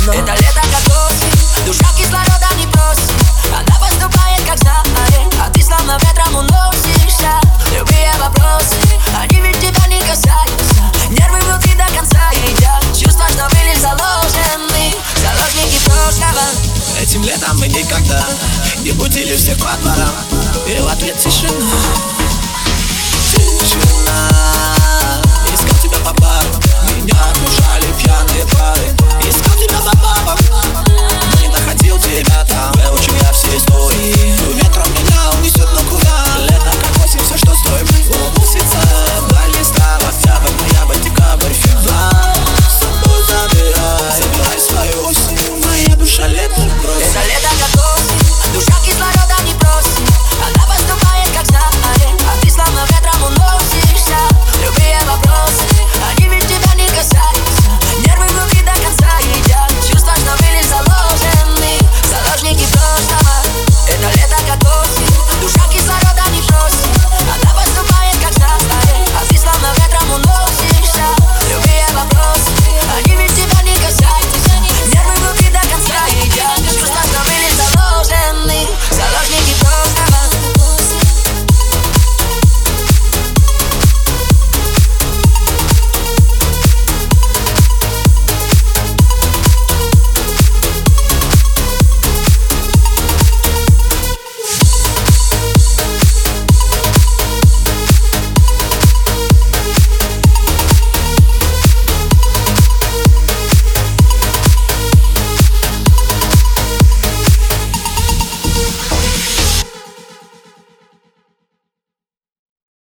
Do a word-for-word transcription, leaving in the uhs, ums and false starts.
но это лето как осень, душа кислорода не просит. Она поступает как знает, а ты словно ветром уносишься. Любые вопросы, они ведь тебя не касаются. Нервы внутри до конца едят, чувства, что были заложены, заложники прошлого. Этим летом мы никогда не будили всех по дворам, и в ответ тишина. Тишина. Искал тебя по барам, меня окружали пьяные пары. Искал тебя по бабам.